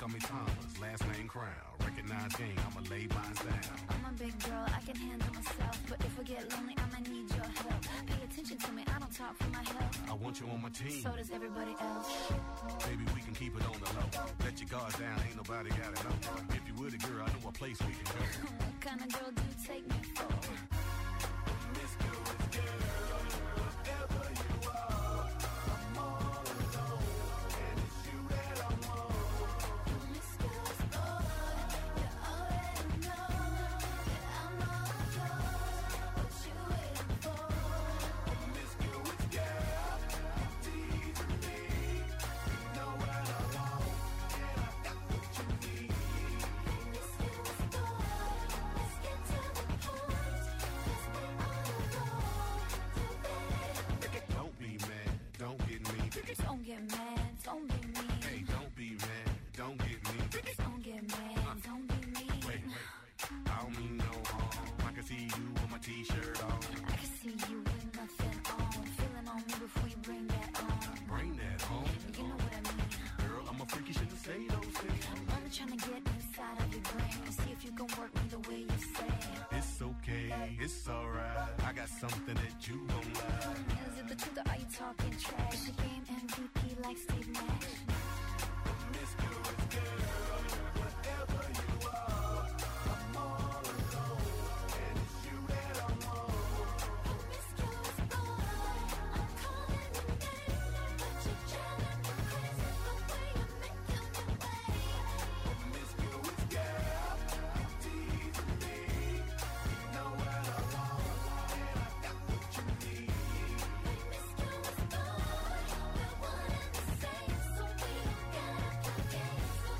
call me Thomas, last name Crown. Recognize game, I'ma lay mine down. I'm a big girl, I can handle myself. But if I get lonely, I'ma need your help. Pay attention to me, I don't talk for my health. I want you on my team. So does everybody else. Baby, we can keep it on the low. Let your guards down, ain't nobody gotta know. If you with a girl, I know a place we can go. What kind of girl do you take me for? Miss Good Girl, whatever you are, I'm all alone. And it's you that I want. Miss Good Boy, you already know that I'm all yours. What you waiting for? Miss Good Girl, you teasing me. You know what I want, and I got what you need. Miss Good Boy, let's get to the point. 'Cause we all alone. Don't be mad, don't get me. Don't get mad, don't be mean. Hey, don't be mad, don't get me. Don't get mad, don't be mean. Wait, I don't mean no harm. I can see you with my t-shirt on. I can see you with nothing on. Feeling on me before you bring that on. Bring that home. You know what I mean. Girl, I'm a freak, you shouldn't say those things. I'm only trying to get inside of your brain and see if you can work me the way you say. It's okay, it's alright. I got something that you gon' like. Is it the truth or are you talking trash? Is your game MVP like Steve Nash? Miss Good Girl, whatever you are, I'm all alone. And it's you that I want. Miss Good Boy, I'm calling your name, but you're driving me crazy the way you're making me wait. Miss Good Girl, you teasing me. You know what I want, and I got what you need. Miss Good Boy, we're one and the same, so we don't gotta play games no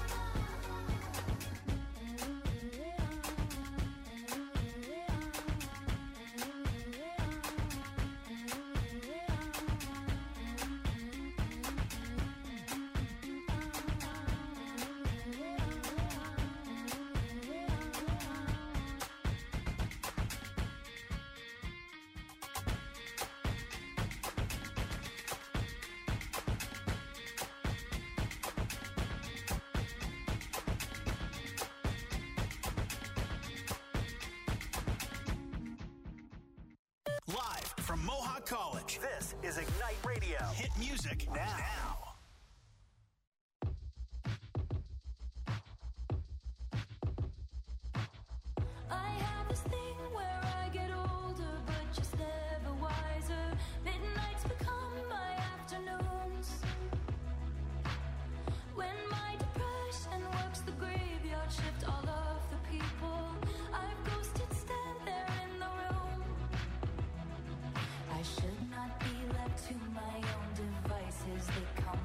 Live from Mohawk College, this is Ignite Radio. Hit music now. I have this thing where I get older, but just never wiser. Midnights become my afternoons. When my depression works the graveyard shift, all of the people I've ghosted stand there in the room. I should not be left to my own devices. They come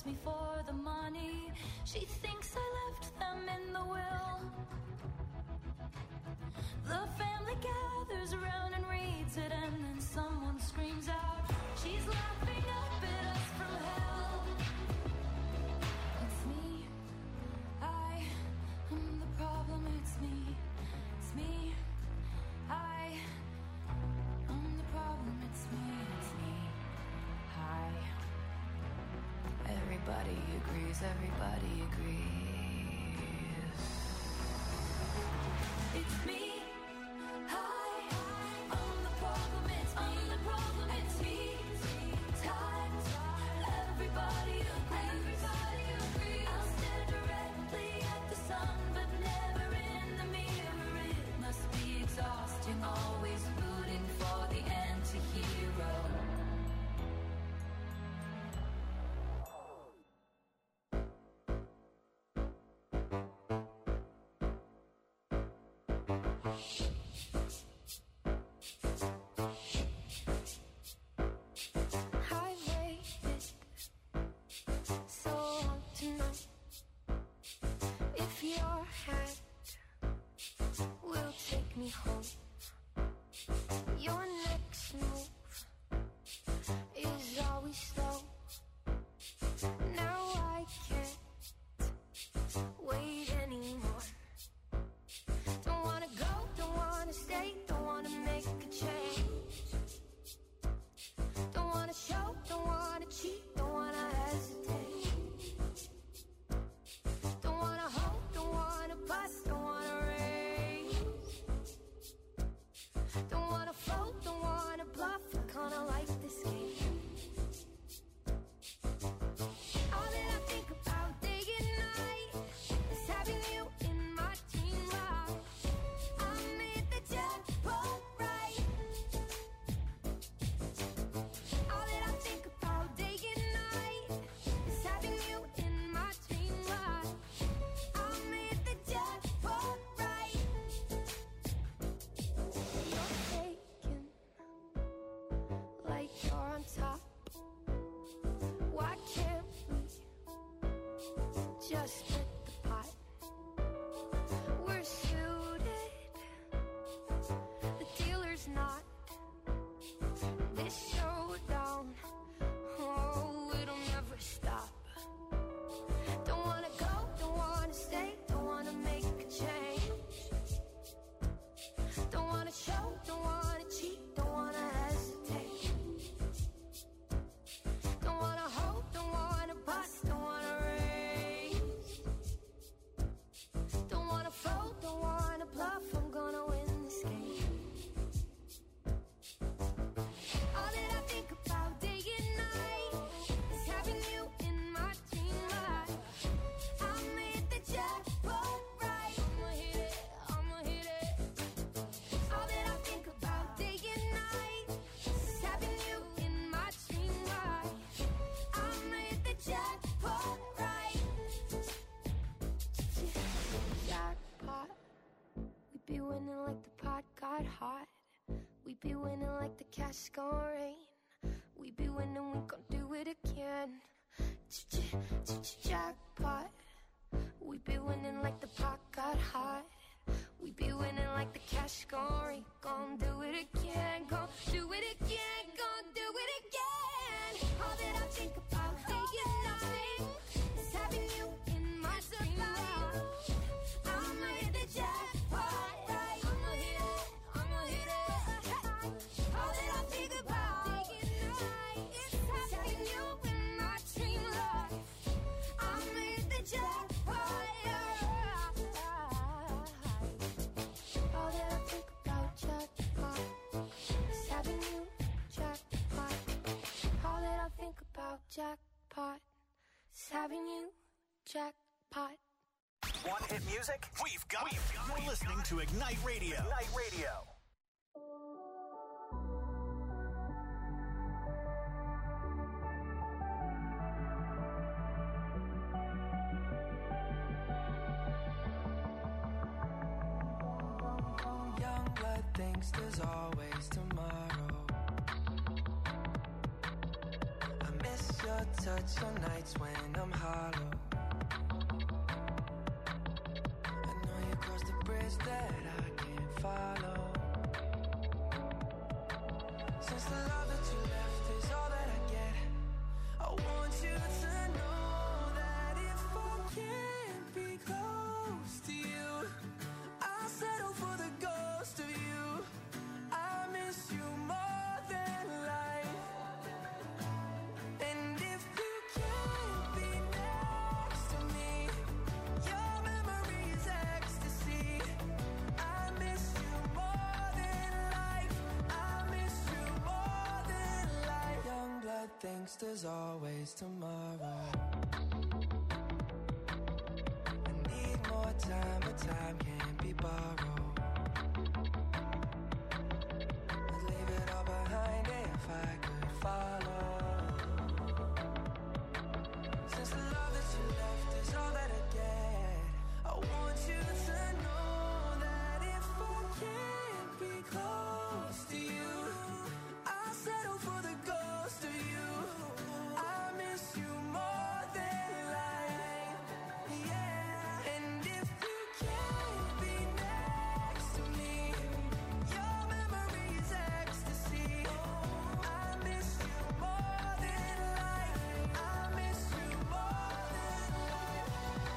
me for the money. She thinks I left them in the will. The family gathers around and reads it, and then someone screams out, she's laughing up at us from hell. It's me, I am the problem, it's me, I am the problem, it's me, hi. Everybody agrees, it's me. Always rooting for the anti-hero. I waited so long to know if your hand will take me home. Your next move is always slow. Now I can't wait anymore. Don't wanna go, don't wanna stay, don't wanna make a change. Don't wanna show, don't wanna cheat, don't wanna hesitate. Don't wanna hope, don't wanna bust, don't wanna raise. Don't wanna float, don't wanna bluff, I kinda like this game. All that I think about day and night is having you in my dream life. I made the jackpot right. All that I think about day and night is having you in my dream life. I made the jackpot right. You're taken like you're on top. Why can't we just split the pot? We're suited, the dealer's not. This showdown, oh, it'll never stop. Don't wanna go, don't wanna stay, don't wanna make a change. Don't wanna show, don't wanna cheat, don't wanna hesitate. Don't wanna hope, don't wanna bust, don't wanna raise. Don't wanna fold, don't wanna bluff, I'm gonna win this game. All that I think about day and night is having you in my dream life. I made the jackpot right. I'ma hit it. All that I think about day and night is having you in my dream life. I made the jackpot right. Jackpot. We be winning like the pot got hot. We be winning like the cash gon' rain. We be winning, we gon' do it again. Jackpot. We be winning like the pot got hot. We be winning like the cash gon' rain. Gon' do it again, gon' do it again, gon' do it again. All that I think about day and night is having you in my dream life. I made the jackpot right. I'ma hit it. All that I think about day and night is having you in my dream life. I made the jackpot right. All that I think about jackpot is having you jackpot. All that I think about jackpot is having you jackpot. Want hit music? We've got it. You're listening to Ignite Radio. Ignite Radio. Young blood thinks there's always tomorrow. I miss your your touch on nights when I'm hollow. I know you crossed the bridge that I can't follow. Since the love that you left is all that I get, I want you to know that if I can't be close to you, I'll settle for the ghost of you. I miss you more than life. And if you can't be next to me, your memory is ecstasy. I miss you more than life. I miss you more than life. Young blood thinks there's always tomorrow. I need more time, but time can't be borrowed. I'd leave it all behind if I could follow. Since the love that you left is all that I get, I want you to know that if I can't be close to you, I'll settle for the ghost of you. I miss you more than life, yeah. And if you can't be next to me, your memory is ecstasy. I miss you more than life. I miss you more than life.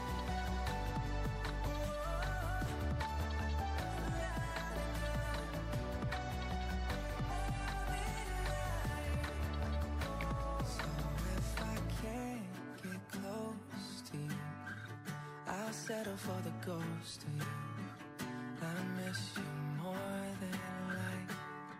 So if I can't get close to you, I'll settle for the ghost of you. I miss you more than life.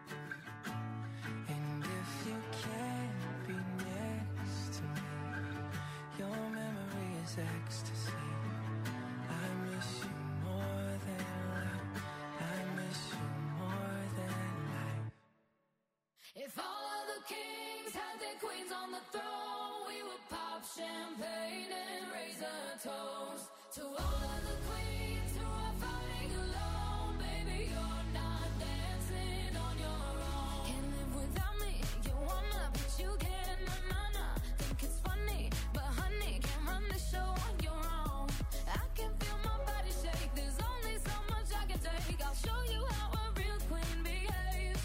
And if you can't be next to me, your memory is ecstasy. I miss you more than life. I miss you more than life. If all of the kings had their queens on the throne, we would pop champagne and raise a toast to all of the queens who are fighting alone. Baby, you're not dancing on your own. Can't live without me, you wanna, but you can't. Nah. Think it's funny, but honey, can't run the show on your own. I can feel my body shake, there's only so much I can take. I'll show you how a real queen behaves.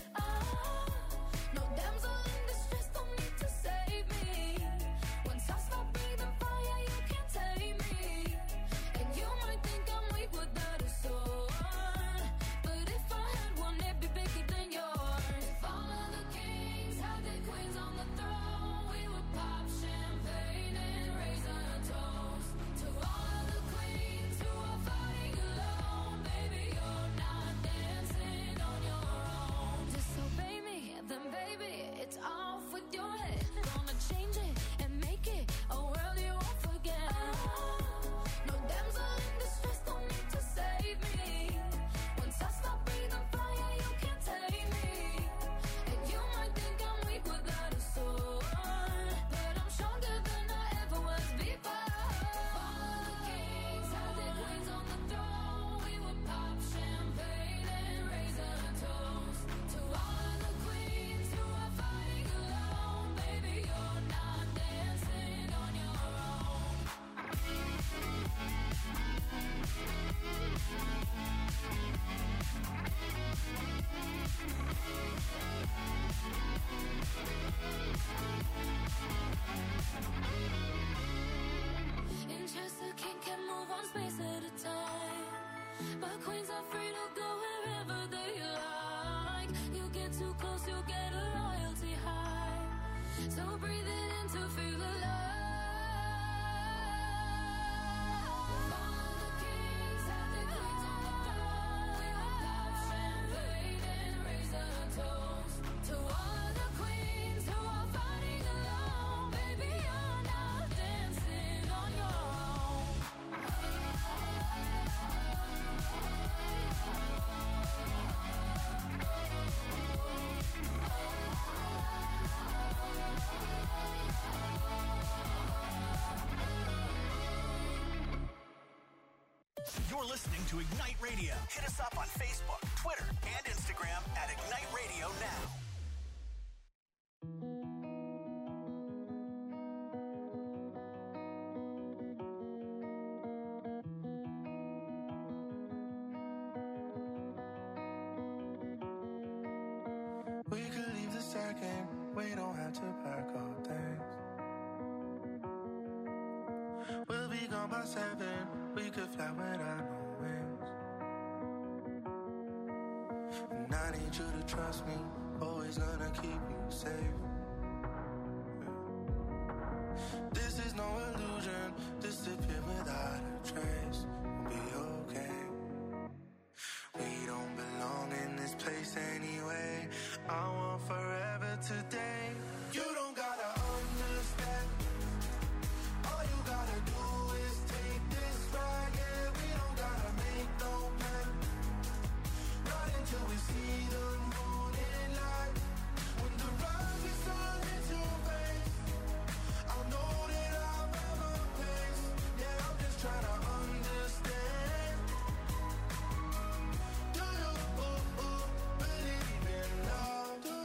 No damsel in distress, don't need to save me. Once I stop breathing fire, you can't tame me. And you might think I'm weak without a sword, but if I had one, it'd be bigger than yours. If all of the kings had their queens on the throne, we would pop champagne and raise a toast to all of the queens who are fighting alone. Baby, you're not dancing on your own. Disobey me, then baby, it's off with your head. Gonna change it and make it a world you won't forget. No damsel in distress, don't need to save me. Once I stop breathing fire, you can't take me. And you might think I'm weak without a sword, but I'm stronger than I ever was before. All of the kings had their queens on the throne, we would pop champagne and raise a toast to all of the queens who are fighting alone. Baby, you're not dancing on your own. In chess, the king can move one space at a time, but queens are free to go wherever they like. You get too close, you get a royalty high. So breathe it in to feel alive. All of the kings had their queens on the throne. We would pop champagne and raise a toast to all of the queens who are fighting alone. Baby, you're not dancing on your own. You're listening to Ignite Radio. Hit us up on Facebook, Twitter, and Instagram at Ignite Radio Now. to pack up things. We'll be gone by 7. We could fly without no wings. And I need you to trust me. Always gonna keep you safe. This is no illusion. Disappear without a trace. We'll be okay. We don't belong in this place anyway. I want forever today. You don't gotta understand. All you gotta do is take this ride. Yeah, we don't gotta make no plan. Not until we see the morning light. When the rising sun hits your face, I'll know that I'll have a place. Yeah, I'm just trying to understand. Do you believe in love? Do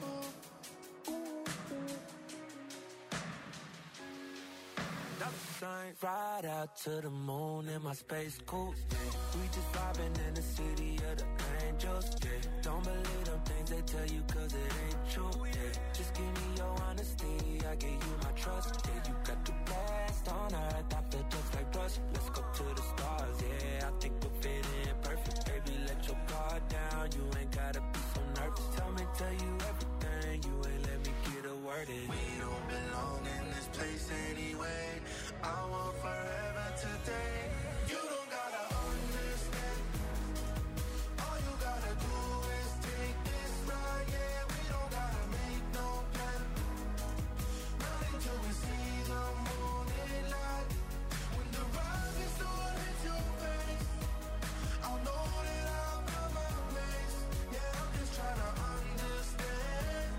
Ride out to the moon in my space coupe. We just vibing in the city of the angels. Yeah. Don't believe them things they tell you 'cause it ain't true. Yeah. Just give me your honesty, I give you my trust. Yeah, you got the best on earth, I feel just like rust. Let's go to the stars, yeah, I think we'll fit in perfect. Baby, let your guard down, you ain't gotta be so nervous. Tell you everything, you ain't let me get a word in. We don't belong in this place anyway. I want forever today. You don't gotta understand. All you gotta do is take this ride. Yeah, we don't gotta make no plan. Not until we see the morning light. When the rising sun hits your face, I'll know that I'll have my place. Yeah, I'm just trying to understand.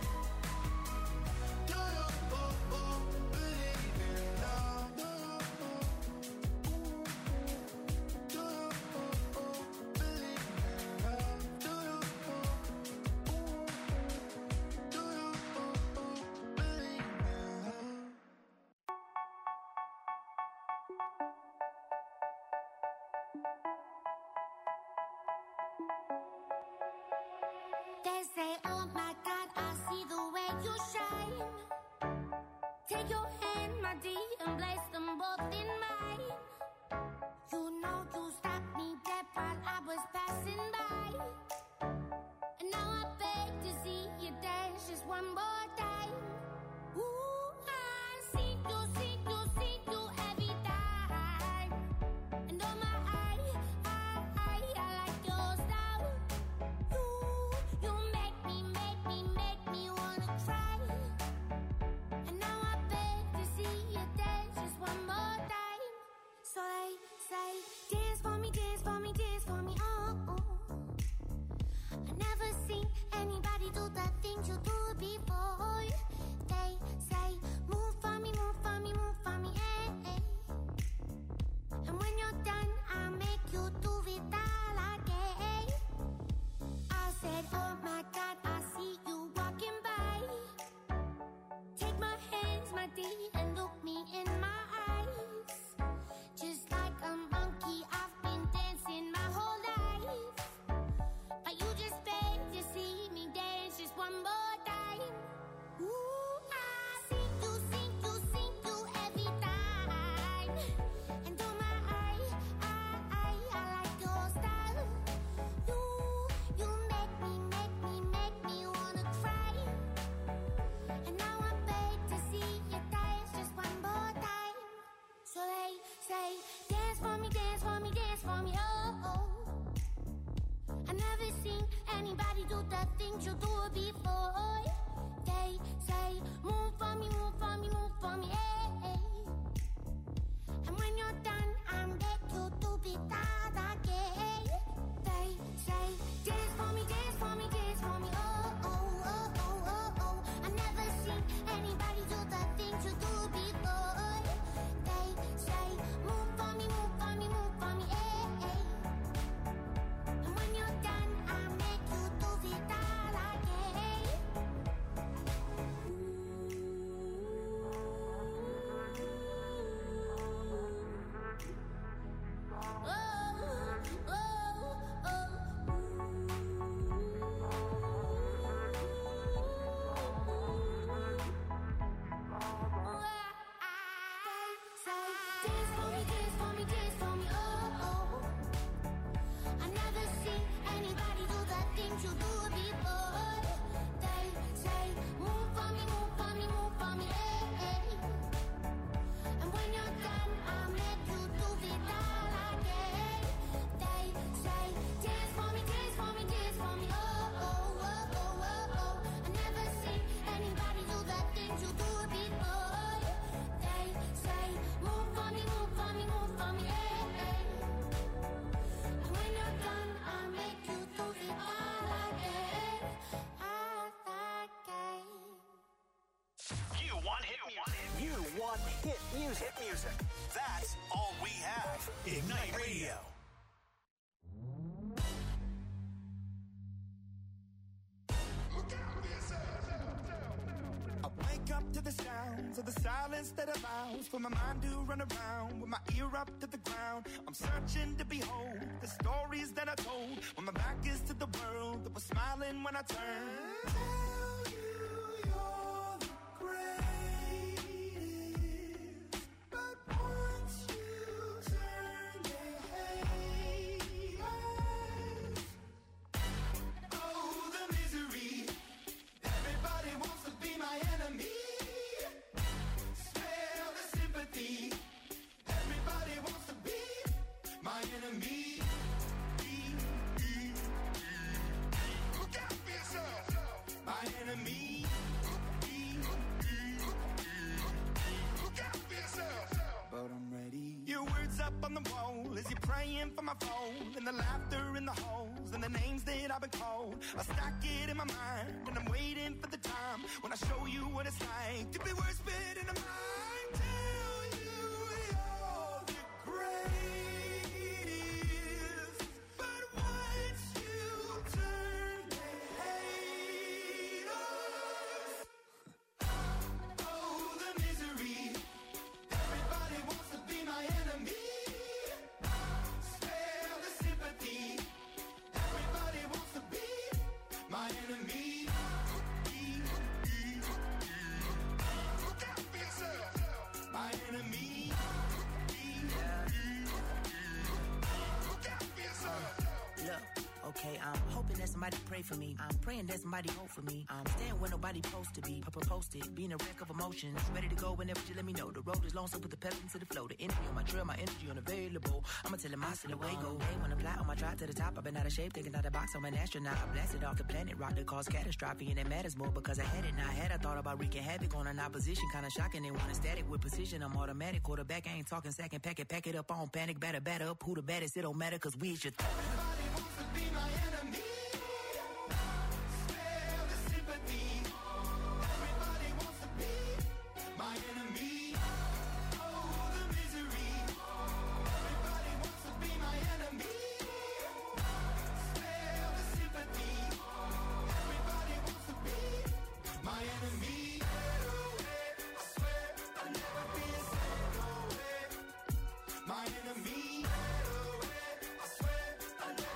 Do you believe in love? Do you believe in love? Do you believe in love? They say, oh my God, I see the way you shine. Take your hand, my dear, and place them both in mine. You know you stopped me dead while I was passing by. And now I beg to see you dance just one more time. Ooh, I see you every time. And oh my, I like your style. You make me wanna cry. And now I beg to see you dance just one more time. So they say, dance for me, dance for me, dance for me, oh, oh. I never seen anybody do the things you do before. They say, move for me, move for me, move for me, eh, eh. And when you're done, I'll make you do it all again. I said, oh my God, I see you walking by. Take my hands, my dear, and look me in my eyes. Just like a monkey, I've been dancing my whole life. But you just beg to see me dance just one more time. the things you do before. They say, move for me, move for me, move for me, hey, hey. And when you're done, I'll make you do it all again. They say, dance for me, dance for me, dance for me, oh, oh, oh, oh, oh, oh. I never seen anybody do the things you do before. They say, move for me, move for me, move for me, hey, hey. And when you're done, I'll make you do it all again, again. You want hit music. You want hit music. Hit music. That's all we have. Ignite Radio. I wake up to the sounds of the silence that allows for my mind to run around with my ear up to the ground. I'm searching to behold the stories that I told when my back is to the world that was smiling when I turned. Tell you you're the greatest, but once you turn, they hate us. Oh, the misery. Everybody wants to be my enemy. Smell the sympathy. Everybody wants to be my enemy. Look out for yourself. My enemy. Look out for yourself. But I'm ready. Your words up on the wall as you're praying for my phone, and the laughter in the halls and the names that I've been called. I stack it in my mind and I'm waiting for the time when I show you what it's like to be worse fit in a mind. Tell you you're the greatest, but once you turn, they hate us. Oh, the misery. Everybody wants to be my enemy. Spare the sympathy. Everybody wants to be my enemy. Look out for yourself. My enemy. Look out for yourself. Look, okay, I'm hoping that somebody pray for me. I'm praying that somebody hope for me. I'm staying where nobody supposed to be. Posted, being a wreck of emotions. Ready to go whenever you let me know. The road is long, so put the pedal into the flow. The energy on my trail, my energy unavailable. I'ma tell him I still away go. Hey, when I fly on my drive to the top, I've been out of shape, thinking out the box. I'm an astronaut. I blasted off the planet rock that caused catastrophe, and it matters more because I had it. Now I had I thought about wreaking havoc on an opposition, kinda shocking. They want a static with precision. I'm automatic. Quarterback, I ain't talking second pack it up on panic. Batter up. Who the baddest? It don't matter because we is your Everybody wants to be my enemy. Spare the sympathy. Everybody wants to be my enemy. Oh, the misery. Everybody wants to be my enemy. Spare the sympathy. Everybody wants to be my enemy. I swear I'll never be a second away. My enemy. I swear I'll never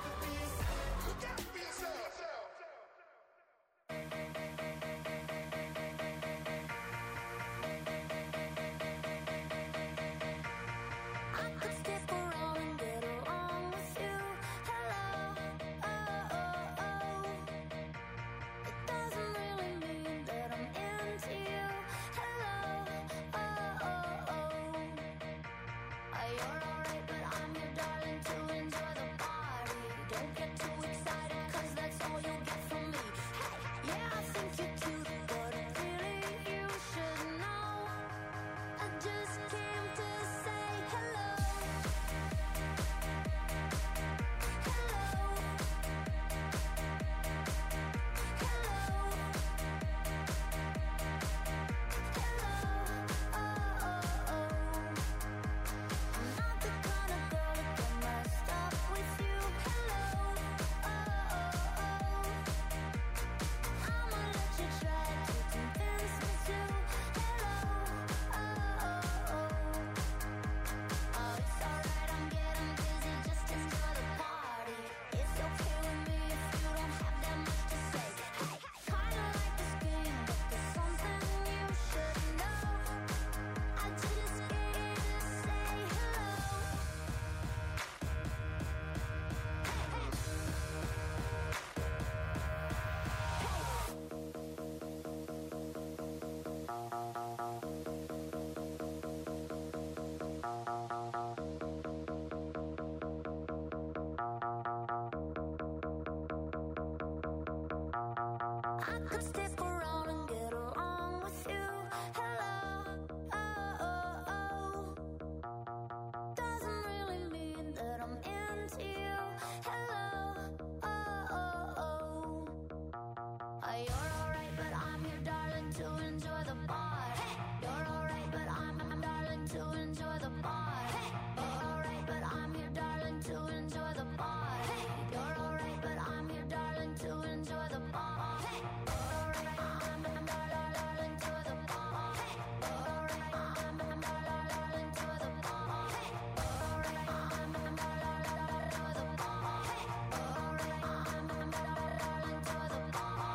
could stick around and get along with you. Hello, oh, oh, oh. Doesn't really mean that I'm into you. Hello, oh, oh, oh. You're alright, but I'm here, darling, to enjoy the bar. Hey, you're alright, but I'm darling, to enjoy the bar. Hey, you're alright, but I'm here, darling, to enjoy the bar. Hey, you're alright, but I'm here, darling, to enjoy the bar. Hey, you're alright, I'm darling, to the bar. Hey, you're alright, I'm darling, to the bar. Hey, you're alright, I'm darling, to the bar. Hey, you're alright, I'm darling, to the bar.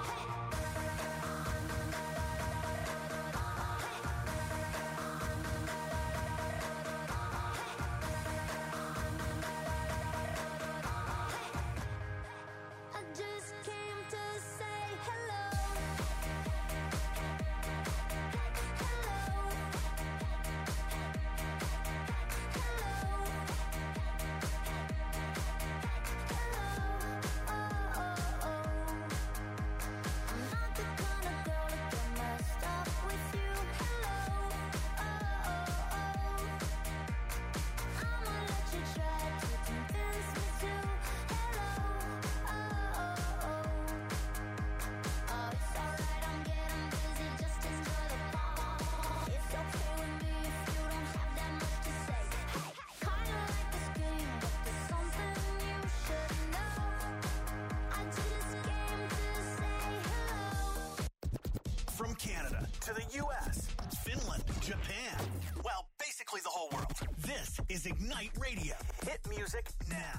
I just came to say hello. Hello. Hello. Oh, oh, oh. I'm not the kind of girl to get messed up with you. Hello. Oh, oh, oh. I'ma let you try to convince me to. Hello. Oh, oh, oh. Oh, it's alright, I'm getting busy, just enjoy the bar. It's okay with me if you don't have that much to say. Hey, kinda like this game, but there's something you should know. I just came to say hello. From Canada to the U.S., Finland, Japan. Well, basically the whole world. This is Ignite Radio. Hit music now.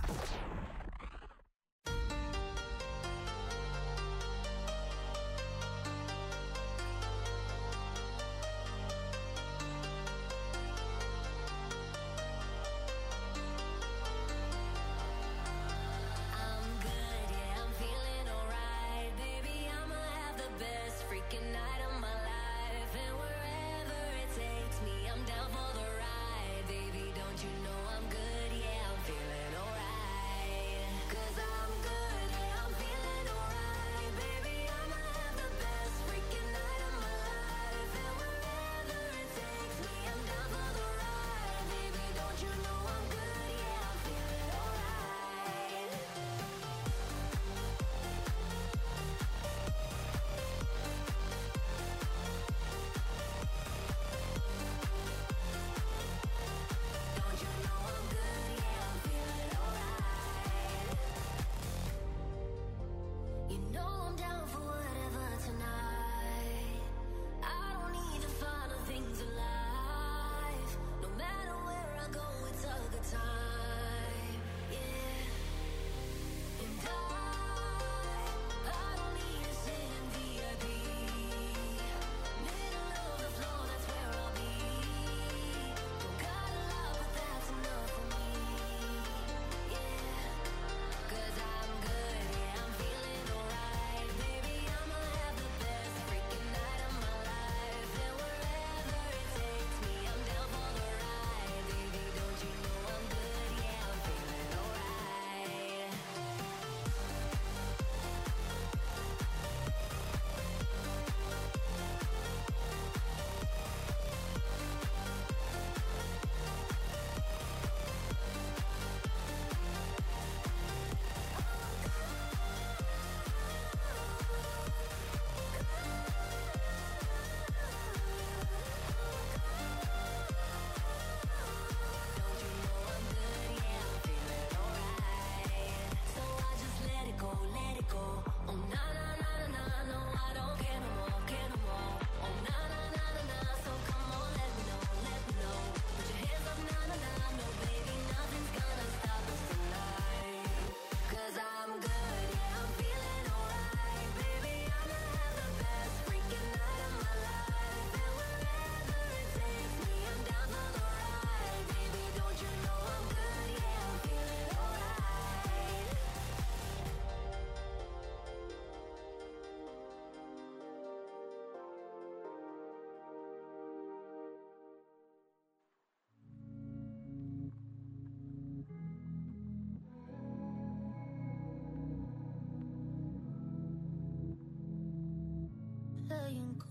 I'm good, yeah, I'm feeling alright. Baby, I'ma have the best freaking night of my life. And wherever it takes me, I'm down for the ride. Baby, don't you know I'm good, yeah, I'm feeling alright.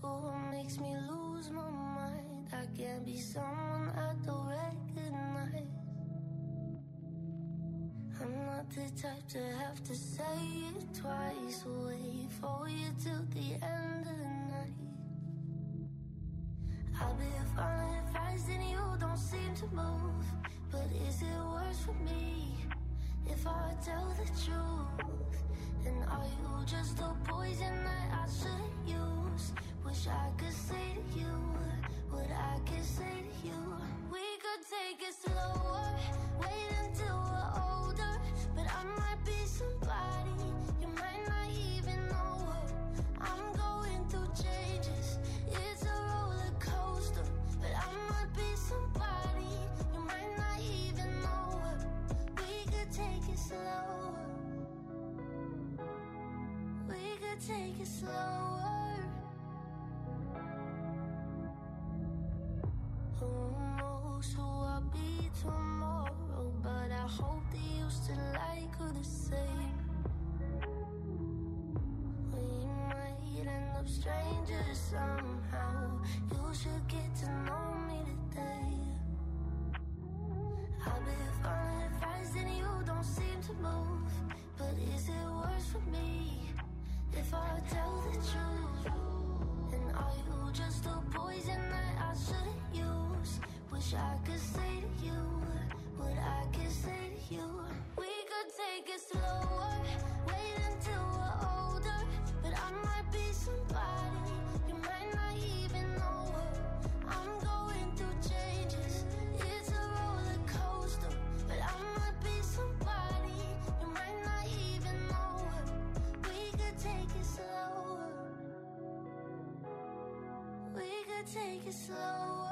Oh, it makes me lose my mind. I can't be someone I don't recognize. I'm not the type to have to say it twice. Wait for you till the end of the night. I've been following advice and you don't seem to move. But is it worse for me if I tell the truth? And are you just a poison that I shouldn't use? Wish I could say to you what I could say to you. We could take it slower, wait until we're older. But I might be somebody you might not even know her. I'm going through changes, it's a roller coaster. But I might be somebody you might not even know her. We could take it slower, we could take it slower. Who knows who I'll be tomorrow, but I hope that you still like her the same. We might end up strangers somehow. You should get to know me today. I've been following advice and you don't seem to move. But is it worse for me if I tell the truth? And are you just a poison that I shouldn't use? Wish I could say to you what I could say to you. We could take it slower, wait until we're older. But I might be somebody you might not even know her. I'm going through changes, it's a roller coaster. But I might be somebody you might not even know her. We could take it slower, we could take it slower.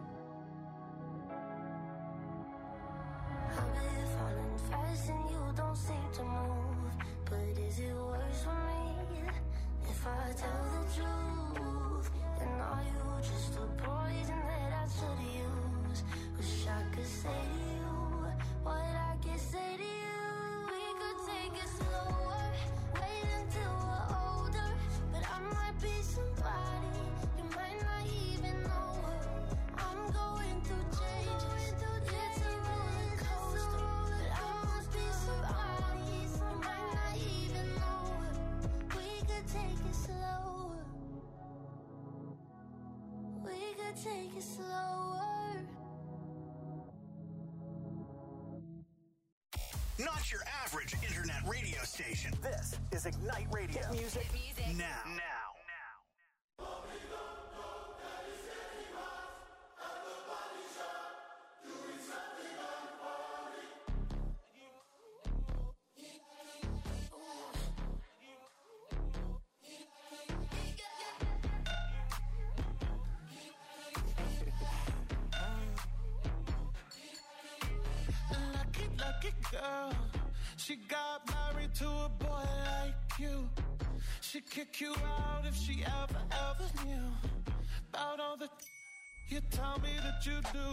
I've been falling fast and you don't seem to move. But is it worse for me if I tell the truth? And are you just a poison that I should use? Wish I could say to you what I can say to you. We could take it slower, wait until we're older. But I might be somebody you might not even know her. I'm going through changes, it's a roller coaster. But I must be somebody you might not even know her. We could take it slower, we could take it slower. Not your average internet radio station. This is Ignite Radio. Hit music now. Lucky girl, she got married to a boy like you. She'd kick you out if she ever knew about all the you tell me that you do.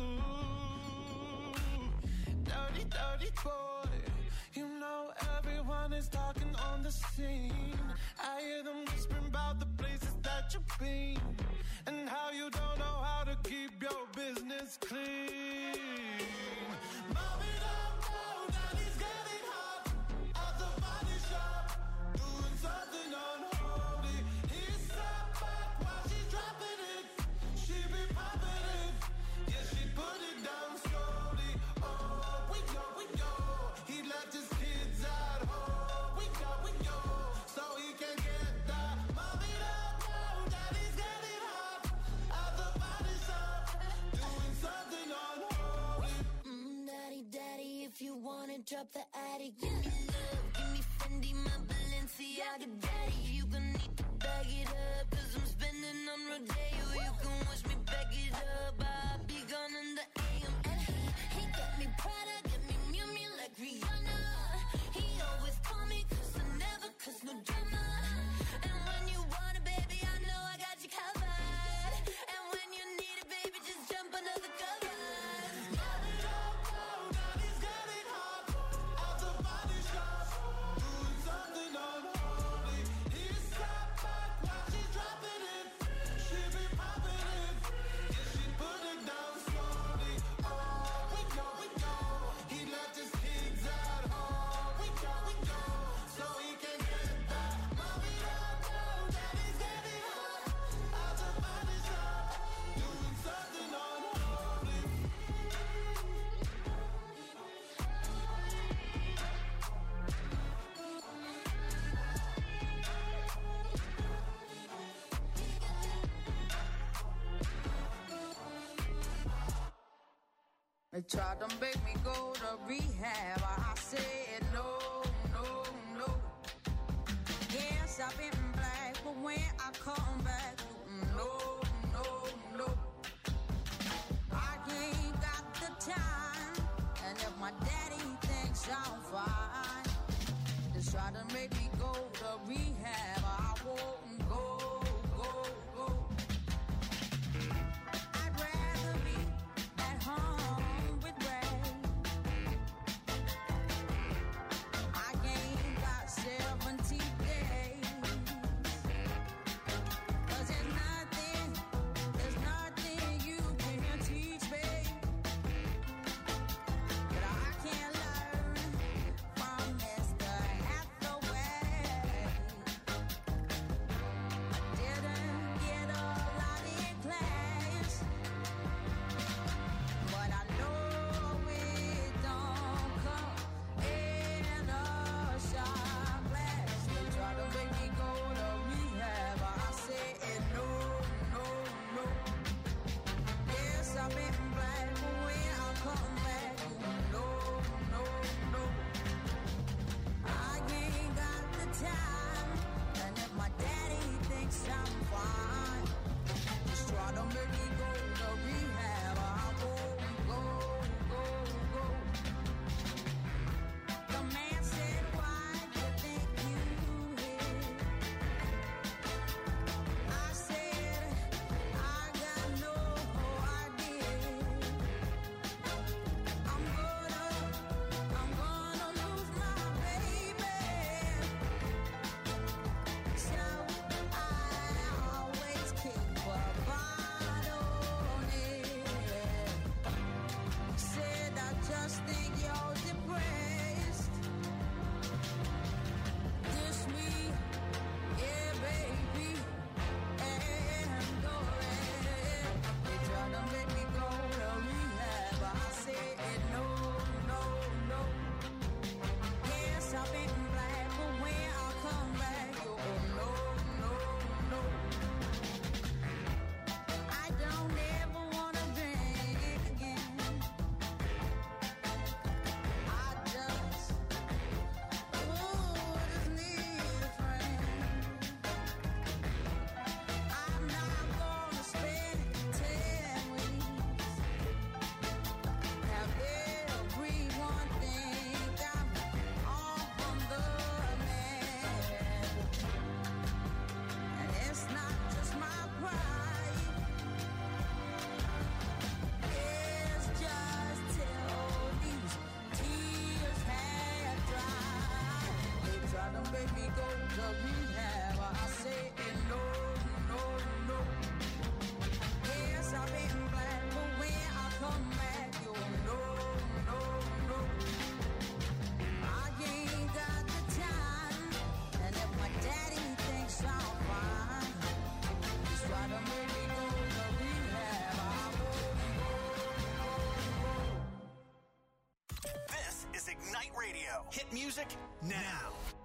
Dirty, dirty boy, you know everyone is talking on the scene. I hear them whispering about the places that you've been and how you don't know how to keep your business clean. Mommy, don't go, daddy's getting hot at the body shop, doing something unholy. He sat back while she's dropping it. She be popping it, yeah, she put it down slowly. Oh, we go. He left his kids at home. We go, so he can get that. Mommy, don't go, daddy's getting hot at the body shop, doing something unholy. Daddy, if you wanna drop the attic, give me love, give me Fendi, my Balenciaga daddy. You gon' need to bag it up, cause I'm spending on Rodeo. You can watch me back it up, I'll be gone in the AM. And he got me Prada, got me Miu Miu like Rihanna. He always call me cause I never cause no drama. And when you want it, baby, I know I got you covered. And when you need it, baby, just jump under the covers. Doing something unholy. He sat back while she's dropping They tried to make me go to rehab. I said no, no, no. Yes, I've been black, but when I come back, no, no, no. I ain't got the time, and if my daddy thinks I'm fine, they try to make me go to rehab. I won't go, go, go. I'd rather be at home with Ray. I ain't got 70 days. 'Cause there's nothing you can teach me that I can't learn from Mr. Hathaway. I didn't get a lot in class, but I know it don't come in a shot glass. They try to make me go to rehab. I said no, no, no. Yes, I've been black, but when I come back, no, no, no. I ain't got the time, and if my daddy thinks I'm fine, just try to make me go to rehab. I won't go, go, go. The man said, why do you think you hit? I said, I got no idea. I'm gonna lose my baby. So I always keep a bottle near. Said I just think you're depressed. This me, yeah, baby, and go red. They try to make me go to rehab. I said no, no, no. Yes, I've been black, but when I come back, oh no, no, no. I don't ever wanna drink again. I just need a friend. I'm not gonna spend 10 weeks. Have everyone think I'm on the man. And it's not just my pride. It's just till these tears had dried. They try to make me go to rehab. I say no, no, no. Yes, I've been black, but when I come back, you no, no, no. I ain't got the time, and if my daddy thinks I'm fine, just try to make me go to rehab. I won't go. This is Ignite Radio. Hit music now.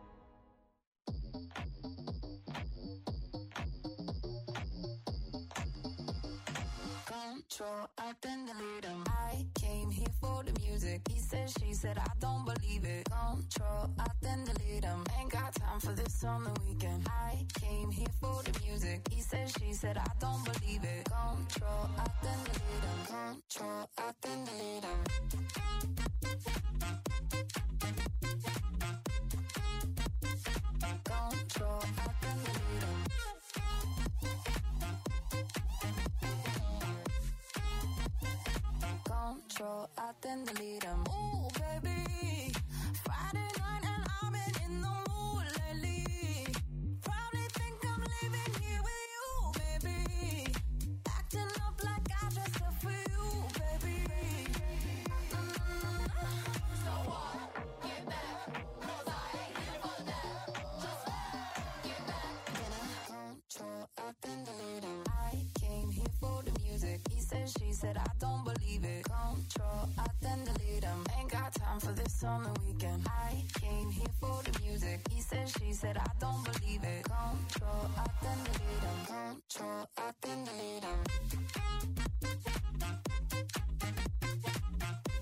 Control, I then delete him. I came here for the music. He said, she said, I don't believe it. Control, I then delete him. Ain't got time for this on the weekend. I came here for the music. He said, she said, I don't believe it. Control, I then delete him. Control, I then delete him. Control, I then delete him. Control, I then delete him. Ooh, baby, Friday night and I've been in the mood lately. Probably think I'm leaving here with you, baby. Acting up like I dressed up for you, baby. So what? Get back, 'cause I ain't here for that. Just get back. Then I control, I then delete him. I came here for the music. He said, she said, I don't believe it. Control, I then delete him. Ain't got time for this on the weekend. I came here for the music. He said, she said, I don't believe it. Control, I then delete him. Control, I then delete him.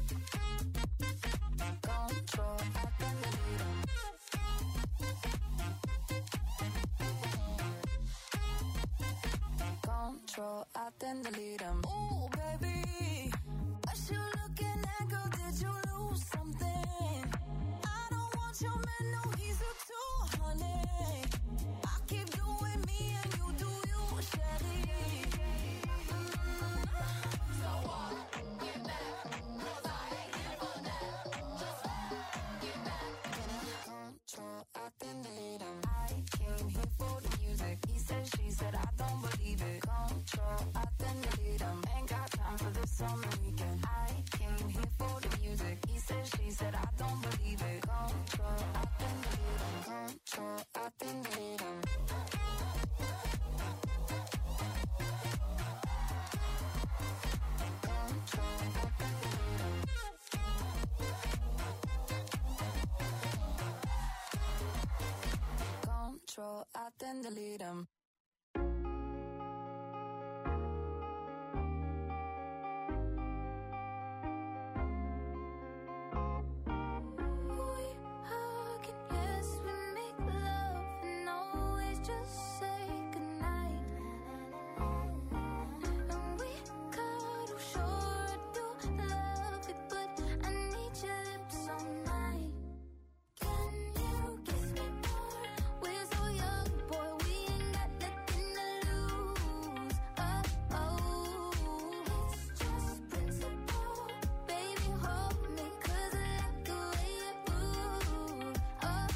control, I then delete them. Ooh, baby, what you looking at, girl? Did you lose something? I don't want your man, no, he's a 200. I keep doing me and you do you, Shelly. So what? Get back, 'cause I ain't here for that. Just get back. Control, I then delete them. I came here for the music. He said, she said, I don't believe it. Control, I then delete them. Ain't got time for this on the weekend. I came here for the music. He said, she said, I don't believe it. Control, I then delete them. Control, I then delete them. Control, I then delete them. We hug and yes, we make love and always just say goodnight. And we cuddle, sure I do love it, but I need your lips all night. Can you kiss me more? We're so young, boy, we ain't got nothing to lose. Oh, it's just principle. Baby, hold me, 'cause I like the way you move. Oh,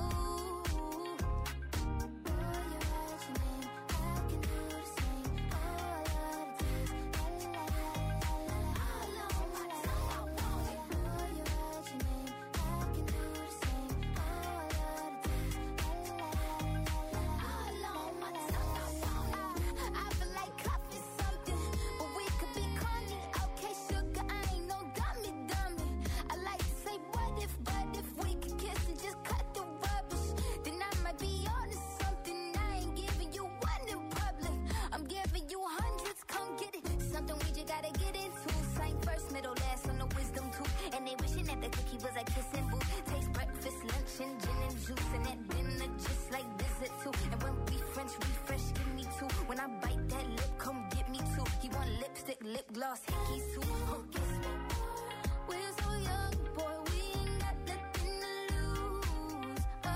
boy, you write your name, I can do the same. Oh, I love the taste, la la la la la. All on my tongue, I want it. Boy, you write your name, I can do the same. Oh, I love the taste, la la la la la. All on my tongue, I want it. I feel like coffee something, but we could be corny. Okay, sugar, I ain't no dummy. I like to say what if we could kiss and just cut the rubbish, then I might be on to something. I ain't giving you one in public, I'm giving you hundreds. Come get it, something we just gotta get into. Same first, middle, last on the wisdom tooth. And they wishing that the cookie was a kissing booth. Taste breakfast, lunch, and gin and juice, and at dinner just like dessert too. And when we French refresh, give me two. When I bite that lip, come get me two. He want lipstick, lip gloss, hickeys too. Kiss me more. We're so young, boy, we ain't got nothing to lose.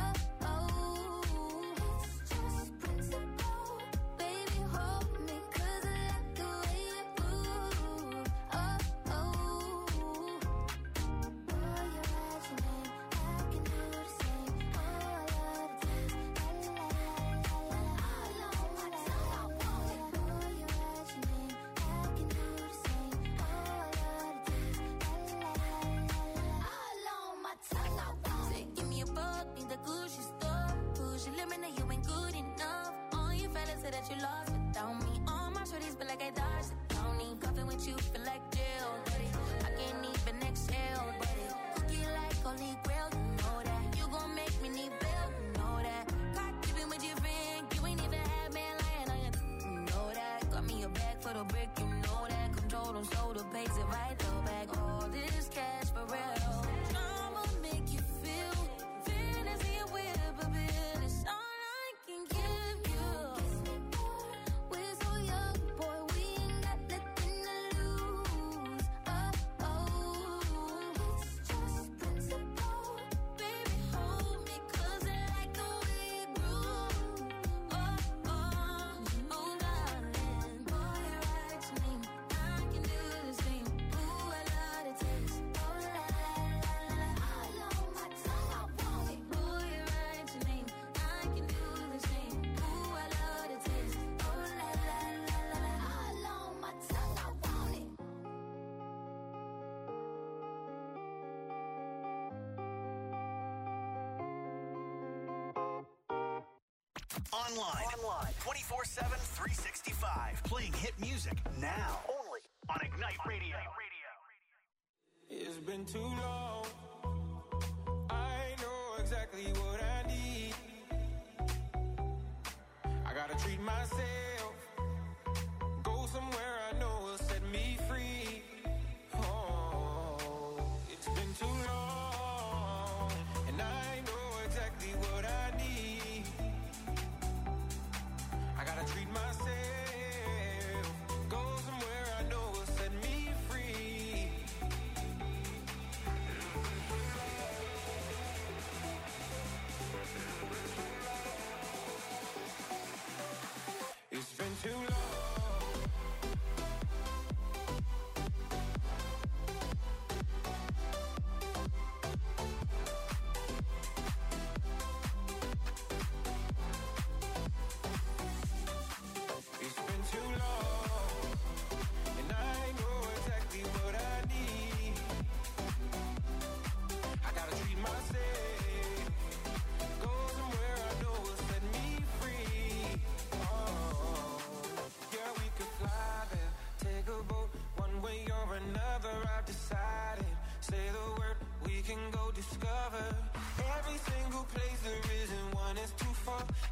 Oh, it's just principle. Baby, hold me, 'cause I like the way you move. Oh, boy, you write your name, I can do the same. Oh, I love the taste, la la la la la. All on my tongue, I want it. Boy, you write your name, I can do the same. Oh, I love the taste, la la la la la. All on my tongue, I want it. Say, give me a buck, need the Gucci store. Push your limit, now you ain't good enough. All your fellas say that you lost without me. All my shorties feel like I dodged the county. Coffee with you feel like jail, buddy. I can't even exhale, buddy. Cookie like holy grail, you know that. You gon' make me need bail, you know that. Caught dipping with your friend, you ain't even had man lying on you, you know that. Got me a bag for the brick, you know that. Control them, so the pays it right, though back. All this cash for real. I'ma make you feel fantasy and whip a bill. It's all I can give you. We're so young, boy, we ain't got nothing to lose. Oh, it's just principle. Baby, hold me, 'cause I like the way you groove. Oh, darling, boy, you write your name, I can do the same. Ooh, I love the taste. Oh, la la la la. All on my tongue, I want it. Boy, you write your name, I can do the same. Ooh, I love the taste. Oh, la la la la. All on my tongue, I want it. Online 24/7, 365. Playing hit music now. Only on Ignite Radio. It's been too long. I know exactly what I need. I gotta treat myself. Go somewhere I know will set me free. Oh, it's been too long. And I know exactly what I need. I gotta treat myself.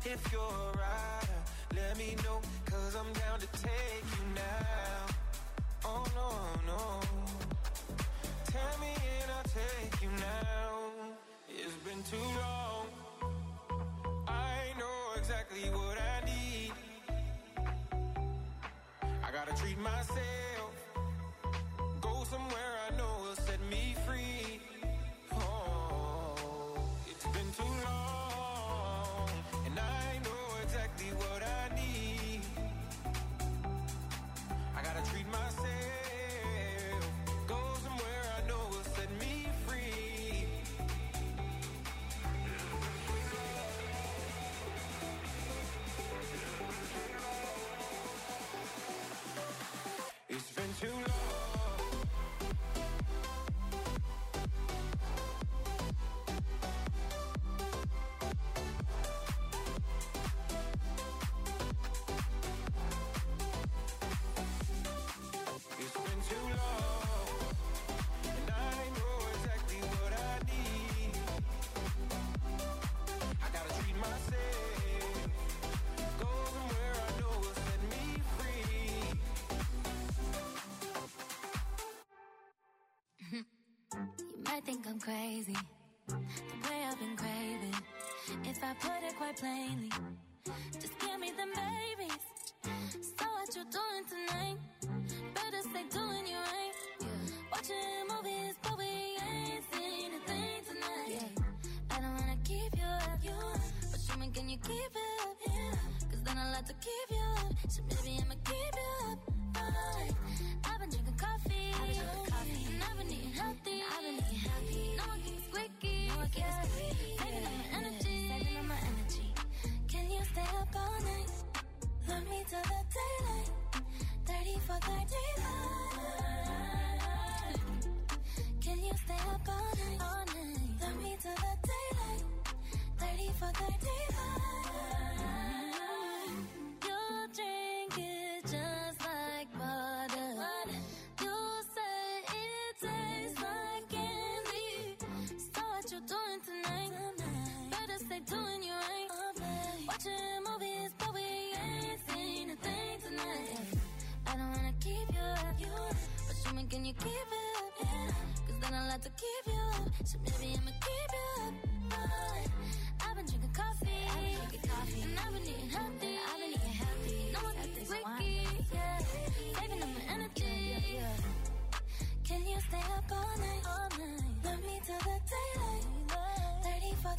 If you're a rider, let me know, cause I'm down to take you now. Oh no, no. Tell me and I'll take you now. It's been too long. I know exactly what I need. I gotta treat myself. Go somewhere I know will set me free. Oh, it's been too long. And I know exactly what I need. I gotta treat myself. Go somewhere I know will set me free. It's been too long. It's been too long, and I know exactly what I need. I gotta treat myself. Go somewhere I know will set me free. You might think I'm crazy, the way I've been craving. If I put it quite plainly, just give me them babies. So what you doing tonight? Better stay doing you right. Watching movies, but we ain't seen a thing tonight. I don't wanna keep you up, but show me, can you keep it up? Cause then I'll have to keep you up. So maybe I'ma keep you up. I've been drinking coffee, and I've been eating healthy. No one keeps squeaky, saving up my energy. Can you stay up all night? Love me till the daylight. 30 for 35. Can you stay up all night? Love me till the daylight. 30 for 35. You drink it just like water. You say it tastes like candy. So what you doing tonight? Better stay doing you right. Watching movies, but we ain't seen a thing tonight. I don't wanna keep you up, but show me, can you keep it up? Cause then I'll have to keep you up. So maybe I'ma keep you up. I've been drinking coffee, and I've been eating healthy. No one keeps squeaky, saving up my energy. Can you stay up all night? Love me till the daylight. 30 for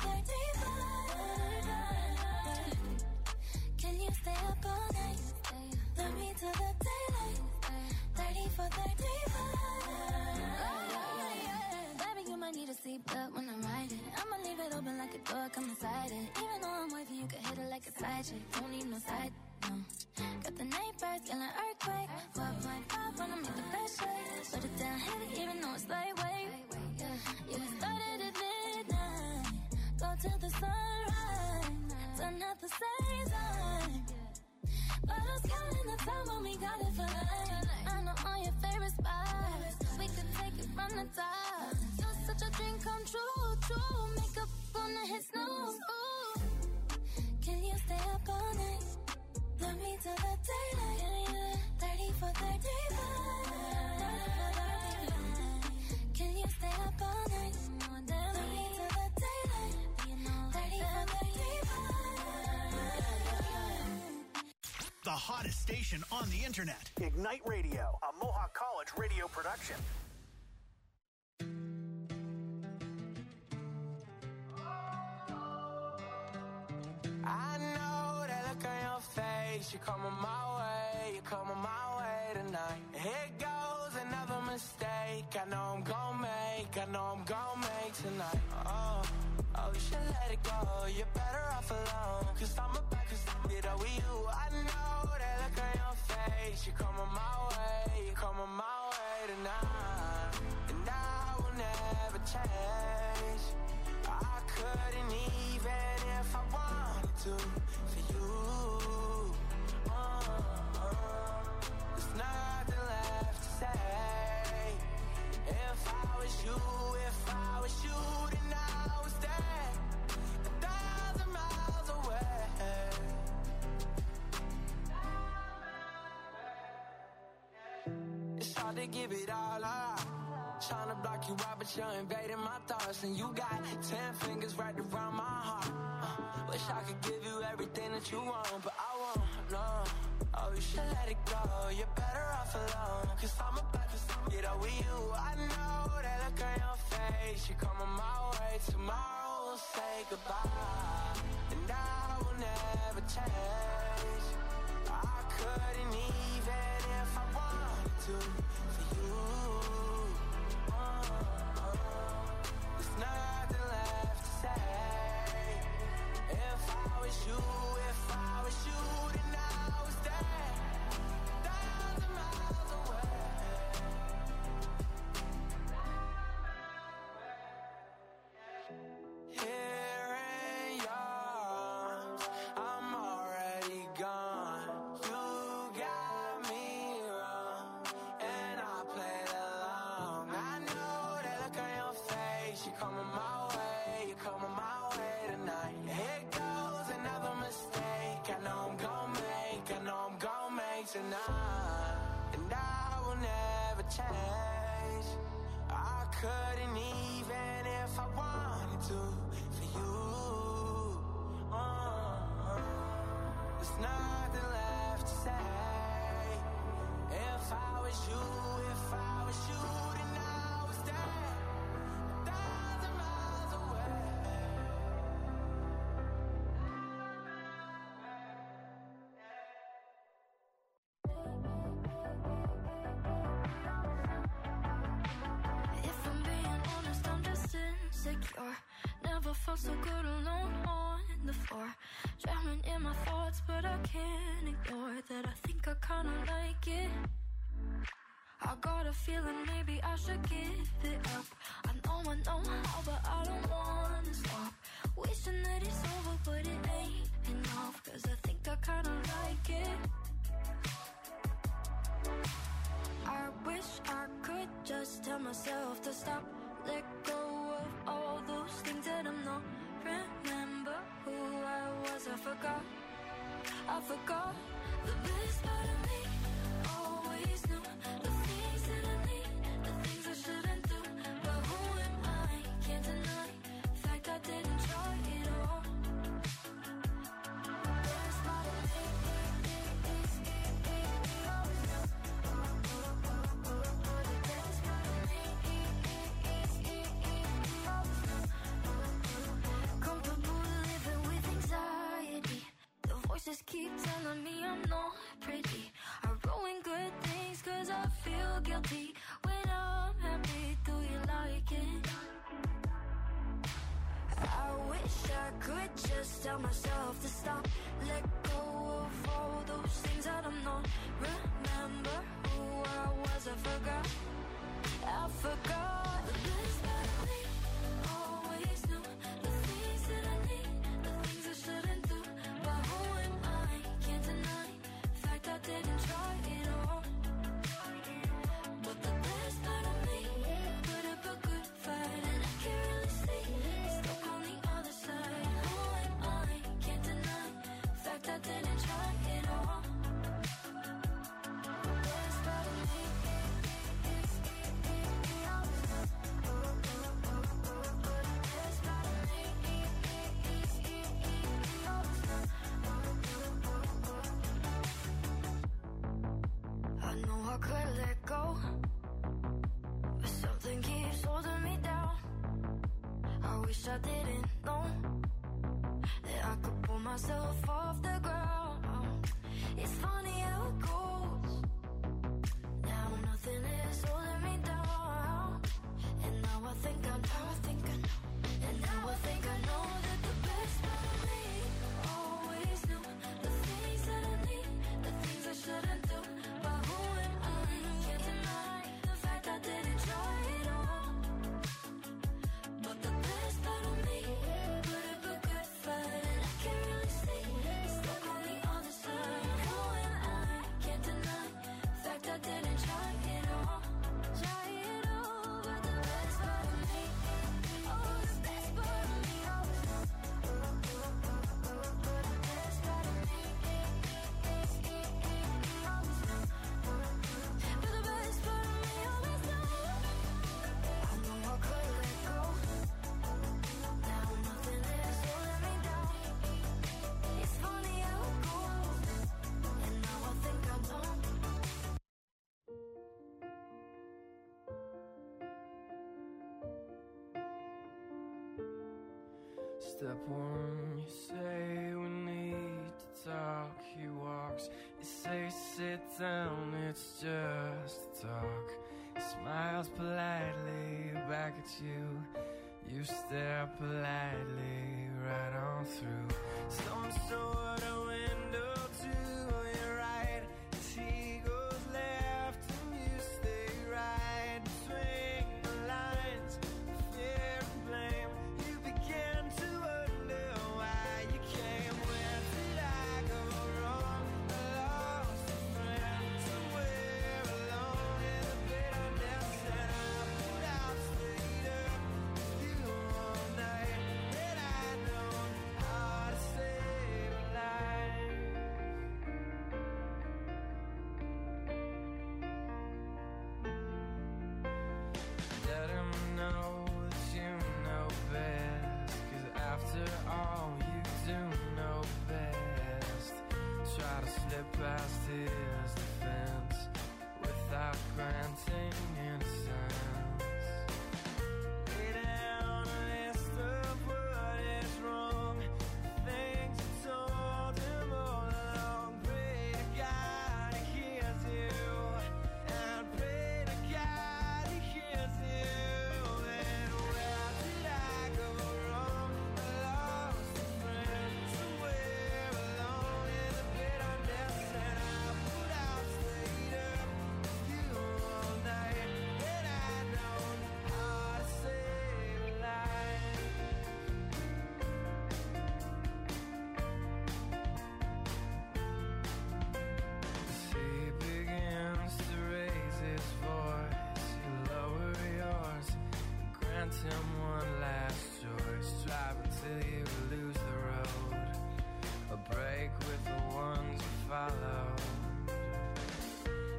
35. Can you stay up all night? Love me till the daylight. 30 for 35. Baby, you might need a seatbelt when I'm riding. I'ma leave it open like a door, come inside it. Even though I'm wifey, you can hit it like a side chick. Don't need no side, no. Got the neighbors yelling earthquake. 4.5 when I make the best shake. Shut it down heavy, even though it's lightweight. Yeah, we started at midnight. Go till the sunrise. Done at the same time. But I'm counting the time when we got it for life. I know all your favorite spots. We could take it from the top. You're such a dream come true. Makeup on the hit snooze. Ooh. Can you stay up all night? Love me till the daylight. 30 for 35. Can you stay up all night? Love me till the daylight. 30 for 35. The hottest station on the internet. Ignite Radio, a Mohawk College radio production. I know that look on your face. You're coming my way tonight. Here goes another mistake. I know I'm gon' make tonight. Oh, you should let it go. You're better off alone. Cause I'm about to get over you. I know that look on your face. You're coming my way tonight. And I will never change. I couldn't even if I wanted to for you. There's nothing left to say. If I was you, then I was there 1,000 miles away. it's hard to give it all up. Trying to block you out, but you're invading my thoughts. And you got 10 fingers right around my heart. Wish I could give you everything that you want, but I won't, no. Oh, you should let it go, you're better off alone. Cause I'm about to get over you. I know that look on your face. You're coming my way, tomorrow we'll say goodbye. And I will never change. I couldn't even if I wanted to for you. There's nothing left to say. If I was you, then I was there, 1,000 miles away. Here in your arms, I'm already gone. You got me wrong, and I played along. I know that look on your face. You're coming my way tonight. Here goes another mistake. I know I'm gon' make tonight. And I will never change. I couldn't even if I wanted to for you. There's nothing left to say. If I was you, then I was there, 1,000 miles away. If I'm being honest, I'm just insecure. Never felt so good alone on the floor. Drowning in my thoughts, but I can't ignore that I think I kinda like it. I got a feeling maybe I should give it up. I know how, but I don't wanna stop. Wishing that it's over, but it ain't enough. Cause I think I kinda like it. I wish I could just tell myself to stop. Let go of all those things that I'm not. Remember who I was, I forgot the best part of me. Always knew the things that I need, the things I shouldn't do. But who am I? Can't deny the fact I didn't try it all. The best part of me. Comfortable living with anxiety. The voices keep telling me I'm not pretty. I ruin good things cause I feel guilty. When I'm happy, do you like it? I wish I could just tell myself to stop. Let go of all those things that I'm not. Remember who I was, I forgot. The best part of me. Always knew the things that I need, the things I shouldn't do. But who am I? Can't deny the fact I didn't try it all. But the best part of me put up a good fight, and I can't really see it's stuck on the other side. Who am I? Can't deny the fact I didn't try it all. The best part of me. I know I could let go, but something keeps holding me down. I wish I didn't know that I could pull myself off the ground. It's funny how it goes. Now nothing is holding me down. And now I think I know. And now I think I know that the best part of me always knew the things that I need, the things I shouldn't do. But who am I? Can't deny the fact I didn't try it all. But the best part of me put up a good fight, and I can't really see it's stuck on the other side. Who am I? Can't deny Step one, you say we need to talk. He walks, you say sit down, it's just talk. He smiles politely back at you. You stare politely right on through some sort of window to your right. As he goes left and you stay right between the lines of fear and blame. You begin to wonder why you came. Where did I go wrong? I lost a friend somewhere alone in the bitterness, and I put out straight up with you all night. And I know how to save a life. Let him know that you know best, 'cause after all you do know best. Try to slip past his defense without granting innocence. Lay down a list of what is wrong, things you told him all along. Pray to God he hears you, and pray to God he hears you. And where did I go wrong? I lost a friend somewhere alone in the bitterness, and I put out straight up with you all night. And I know how to save a life. As he begins to raise his voice, you lower yours and grant him one last choice. Drive until you lose the road, or break with the ones you follow.